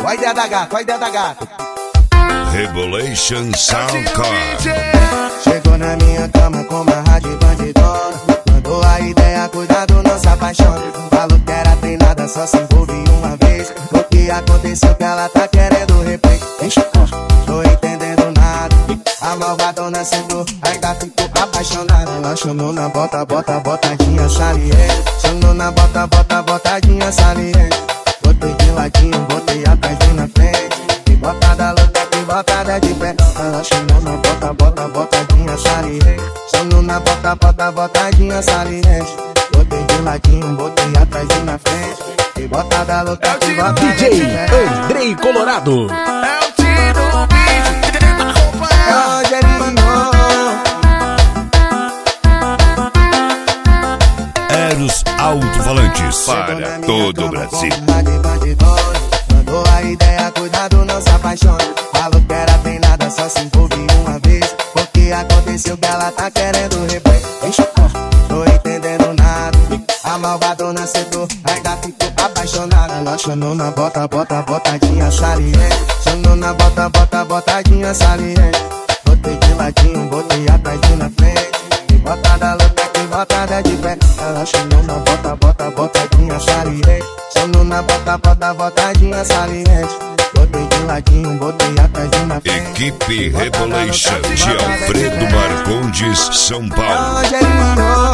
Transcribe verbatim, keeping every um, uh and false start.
Olha a ideia da gata, olha a ideia da gata. Rebolation Sound Card. Chegou na minha cama com uma rádio bandidona. Mandou a ideia, cuidado, não se apaixone. Falou que era treinada, só se envolve uma vez. O que aconteceu que ela tá querendo replay. Ixi, tô entendendo nada. A malvadona sentou, ainda ficou apaixonada. Ela chamou na bota, bota, botadinha saliente. Chamou na bota, bota, botadinha saliente. Botei de ladinho, botei atrás e na frente. E botada louca, e botada de pé. Ela chamou na bota, bota, botadinha saliente. Chamou na bota, bota, botadinha saliente. Botei de ladinho, botei atrás e na frente. E botada louca, e botada D J de pé. Andrei Colorado. É o tiro, bicho, tenta acompanhar. Eros Alto-Falantes para todo o Brasil. Mandou a ideia, cuidado, não se apaixone. Falou que era treinada, só se envolve uma vez. O que aconteceu que ela tá querendo replay. Ixi, tô entendendo nada. A malvadona sentou, ainda ficou apaixonada. Ela chamou na bota, bota, botadinha saliente. Chamou na bota, bota, botadinha saliente. Botei de ladinho, botei atrás e na frente. E botada louca, que botada de pé. Ela chamou na bota, bota, botadinha saliente. Chamou na bota, bota, botadinha saliente. Botei de ladinho, botei atrás e na frente. Equipe Rebolation de Alfredo Marcondes, São Paulo. Angelino.